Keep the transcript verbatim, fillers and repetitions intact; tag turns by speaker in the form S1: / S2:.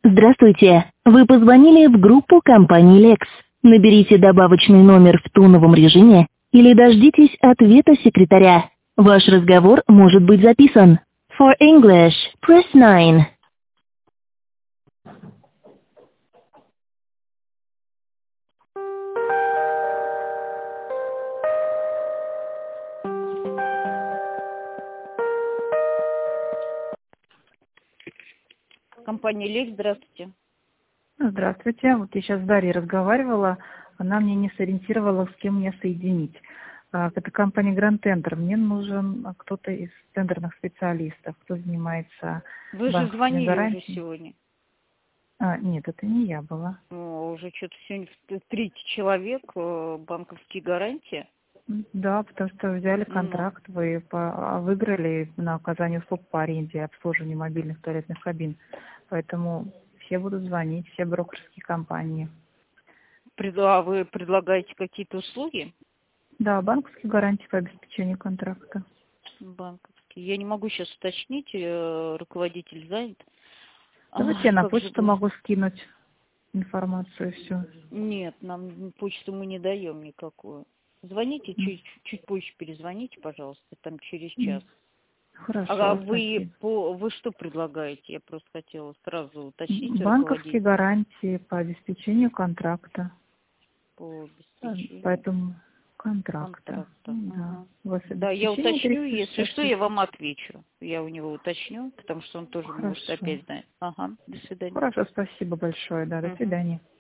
S1: Здравствуйте. Вы позвонили в группу компании Lex. Наберите добавочный номер в тоновом режиме или дождитесь ответа секретаря. Ваш разговор может быть записан. For English, press nine.
S2: Компания Лекс, здравствуйте.
S3: Здравствуйте. Вот я сейчас с Дарьей разговаривала. Она мне не сориентировала, с кем мне соединить. А, Это компания Grand Tender. Мне нужен а, кто-то из тендерных специалистов, кто занимается
S2: Вы же
S3: банковскими
S2: звонили уже
S3: гарантиями.
S2: сегодня.
S3: А, нет, это не я была.
S2: О, уже что-то сегодня в- третий человек, э, банковские гарантии.
S3: М, Да, потому что взяли
S2: Ну,
S3: контракт, вы по- а, выиграли на оказание услуг по аренде и обслуживанию мобильных туалетных кабин. Поэтому все будут звонить, все брокерские компании.
S2: пред- а вы предлагаете какие-то услуги
S3: Да, банковские гарантии по обеспечению контракта.
S2: банковские? Я не могу сейчас уточнить, э, руководитель занят.
S3: Давайте я
S2: Ай,
S3: на
S2: как же...
S3: почту
S2: г-
S3: могу скинуть информацию всю.
S2: Нет, нам почту мы не даем никакую. Звоните,
S3: М,
S2: чуть, чуть позже перезвоните, пожалуйста, там через
S3: м.
S2: час. А
S3: Хорошо,
S2: вы
S3: спасибо.
S2: по вы что предлагаете? Я просто хотела сразу уточнить
S3: М,
S2: у
S3: Банковские
S2: руководителя
S3: гарантии по обеспечению контракта.
S2: по
S3: Э,
S2: обеспечению
S3: Поэтому контракта.
S2: контракта.
S3: М, Да.
S2: Ага.
S3: У вас
S2: Да, я
S3: обеспечение
S2: уточню,
S3: триста
S2: если
S3: шестьдесят
S2: что, я
S3: тысяч.
S2: вам отвечу. Я у него уточню, потому что он тоже может
S3: Хорошо.
S2: опять знать. Ага, до свидания.
S3: Хорошо, спасибо большое. Да, до
S2: Мгм.
S3: свидания.